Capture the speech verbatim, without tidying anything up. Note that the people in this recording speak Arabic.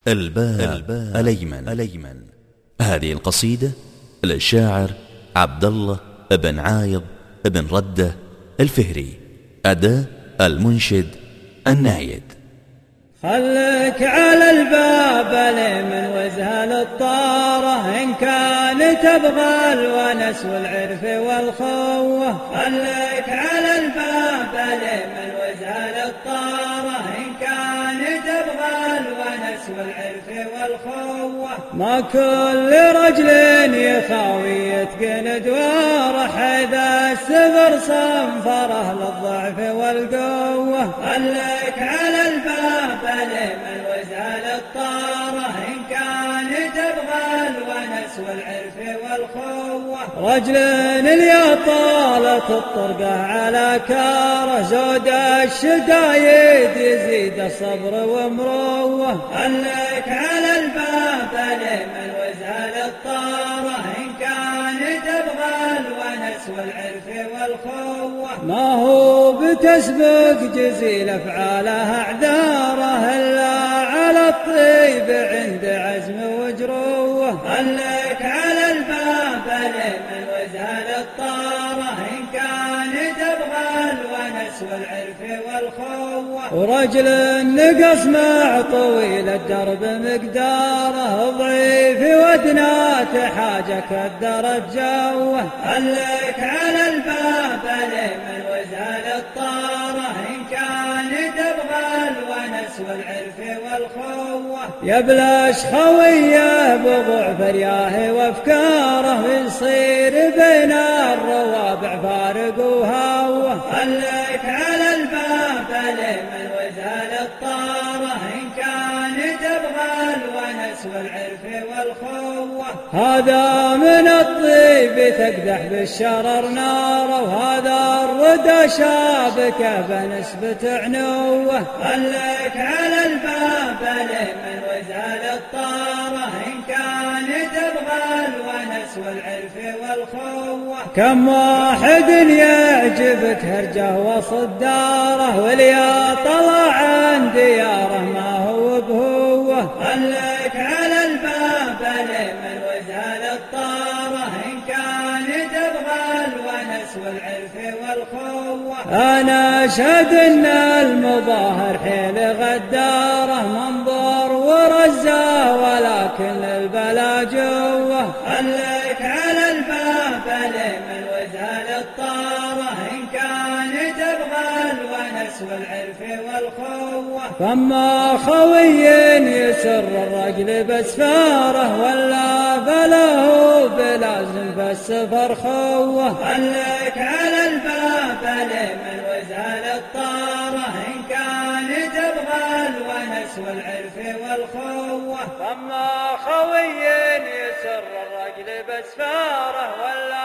الباب الأيمن. الأيمن. هذه القصيدة للشاعر عبد الله بن عايض بن ردة الفهري، أداء المنشد النايد. خلك على الباب الأيمن وازهل الطارة، إن كان تبغى الونس والعرف والخوة. خلك على الباب الأيمن وازهل الطارة، إن كان تبغى الونس والعرف والخوة. ما كل رجل يخاوي يتقن دواره، إذا السفر صنفره للضعف والقوة. خلك على الباب الأيمن وازهل الطارة، إن كان تبغى الونس والعرف والخوة. رجل اليا طالت الطرقة على كاره، زود الشدايد يزيد الصبر ومروة. خلك على الباب الأيمن وازهل الطارة، إن كان تبغى الونس والعرف والخوة. ما هو بتسبق جزيل أفعاله أعذاره، إلا على الطيب عند عزم وجروه. خلك على الباب الأيمن وازهل الطارة، إن كان تبغى الونس والعرف والخوة. ورجل النقص مع طويل الدرب مقداره، ضعيف ودنات حاجة كدرت جوه. خلك على الباب الأيمن وازهل الطارة، إن كان تبغى الونس والعرف والخوة. يبلش خويه بضعف رياه وافكاره، يصير بين الروابع فارق وهوه. خلك على الباب الأيمن وازهل الطارة، إن كان تبغى الونس والعرف والخوة. هذا من الطيب تقدح بالشرر ناره، وهذا الردى شابكه بنسبة عنوه. خلك على الباب الأيمن وازهل الطارة، إن كان تبغى الونس والعرف والخوة. كم واحد يعجبك هرجه وصداره، واليا طلع عن دياره ما هو بهوه. خلك على الباب الأيمن وازهل الطارة، إن كان تبغى الونس والعرف والخوة. أنا أشهد إن المظاهر حيل غداره، منظر ورزاه ولكن البلا جوه. خلك على الباب الأيمن وازهل الطارة، إن كان تبغى الونس والعرف والخوة. فما خوي يسر الرجل بسفاره، ولا فله بلازم بالسفر خوه. خلك على الباب الأيمن وازهل الطارة، إن كان تبغى الونس والعرف والخوة. فما خوي يسر الرجل بسفاره، ولا